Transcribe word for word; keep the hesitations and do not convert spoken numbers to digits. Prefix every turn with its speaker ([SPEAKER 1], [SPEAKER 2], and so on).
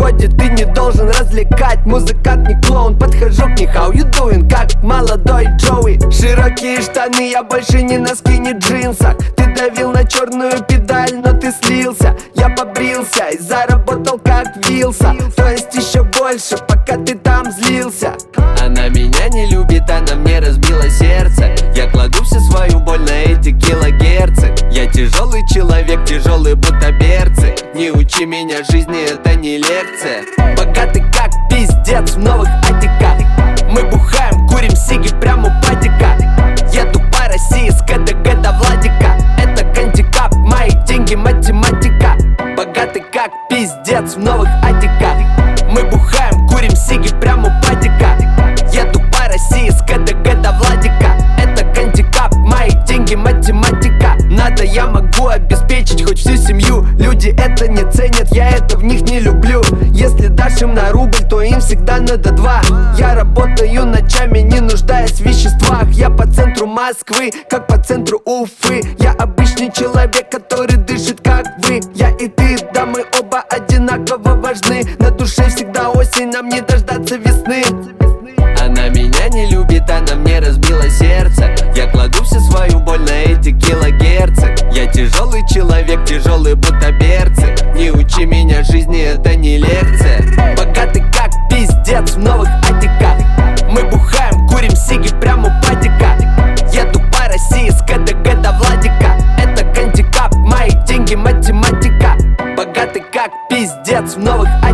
[SPEAKER 1] вроде ты не должен развлекать. Музыкант не клоун, подхожу к ней, how you doing, как молодой Джоуи. Широкие штаны, я больше не носки, не джинсах. Ты давил на черную педаль, но ты слился. Я побрился и заработал как Вилса, то есть еще больше, пока ты там злился. Она меня не любит, она мне разбила сердце. Я кладу всю свою боль на эти килогерцы. Я тяжелый человек, тяжелые будто берцы. Не учи меня жизни, это не лекция. Богатый как пиздец в новых атиках. Мы бухаем, курим сиги прямо у падика. Еду по России с КДГ до Владика. Это гандикап, мои деньги математика. Богатый как пиздец в новых атиках. Мы бухаем, курим сиги прямо у падика. Еду по России с КДГ до Владика. Это гандикап, мои деньги математика. Надо, я могу обеспечить хоть всю семью. Люди это не ценят, я это в них не люблю. Если дашь им на рубль, то им всегда надо два. Я работаю ночами, не нуждаясь в веществах. Я по центру Москвы, как по центру Уфы. Я обычный человек, который дышит как вы. Я и ты, да, мы оба одинаково важны. На душе всегда осень, нам не дождаться весны. Она меня не любит, она мне разбила сердце. Я кладу всю свою боль на эти килогерцы. Я тяжелый человек, тяжелые будто берцы. Не учи меня жизни, это не лекция. Богатый как пиздец в новых атиках. Мы бухаем, курим сиги прямо у падика. Еду по России с КДГ до Владика. Это гандикап, мои деньги математика. Богатый как пиздец в новых атиках.